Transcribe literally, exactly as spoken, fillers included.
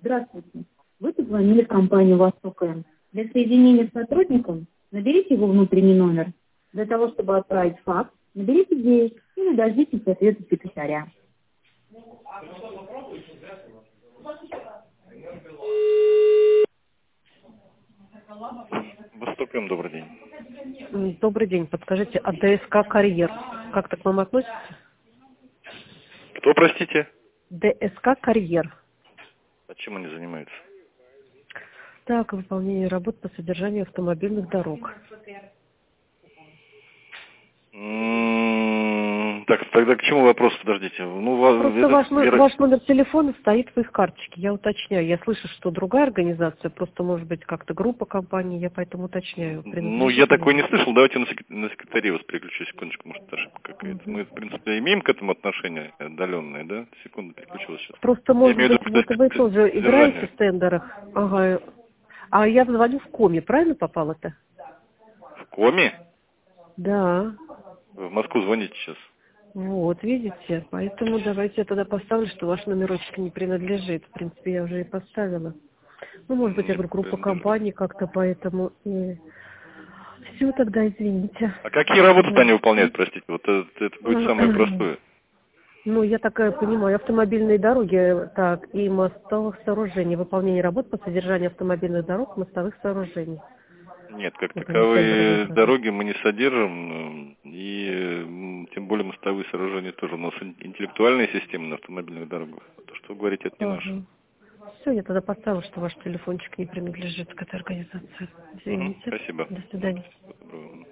Здравствуйте. Вы позвонили в компанию «Восток М». Для соединения с сотрудником наберите его внутренний номер. Для того, чтобы отправить факс, наберите девять или дождитесь ответа секретаря. Восток М, добрый день. М, Добрый день. Подскажите, а ДСК «Карьер» как-то к вам относится? Кто, простите? ДСК «Карьер». А чем они занимаются? Так, выполнение работ по содержанию автомобильных дорог. М, Так, тогда к чему вопрос, подождите? Ну, ва- Просто это, ваш, но- веро- ваш номер телефона стоит в их карточке. Я уточняю. Я слышу, что другая организация, просто может быть как-то группа компаний, я поэтому уточняю, ну, я принадлежит ли такой вам. не слышал. Давайте на, сек- на секретаре вас переключу, секундочку, может, это ошибка какая-то. Мы, Мгм. в принципе, имеем к этому отношение отдаленное, да? Секунду, переключилась сейчас. Просто, Я может имею в быть, виду, вот что вы тоже играете содержание. в тендерах. Ага. А я звоню в коме, правильно попала-то? В коме? Да. В Москву звоните сейчас. Вот, видите, поэтому давайте я тогда поставлю, что ваш номерочек не принадлежит. В принципе, я уже и поставила. Ну, может быть, я Не говорю, группа принадлежит. компаний как-то, поэтому и... Все, тогда извините. А какие работы-то Вот. они выполняют, простите? Вот это, это будет самое простое. Ну, я такая понимаю, автомобильные дороги, так, и мостовых сооружений, выполнение работ по содержанию автомобильных дорог, мостовых сооружений. Нет, как Вот они тендеры таковые выиграли. дороги мы не содержим, и м, тем более мостовые сооружения тоже. У нас ин- интеллектуальные системы на автомобильных дорогах. То, что вы говорите, это не наше. Ага. Все, я тогда поставила, что ваш телефончик не принадлежит к этой организации. Мгм, Извините. спасибо. До свидания. Всего доброго.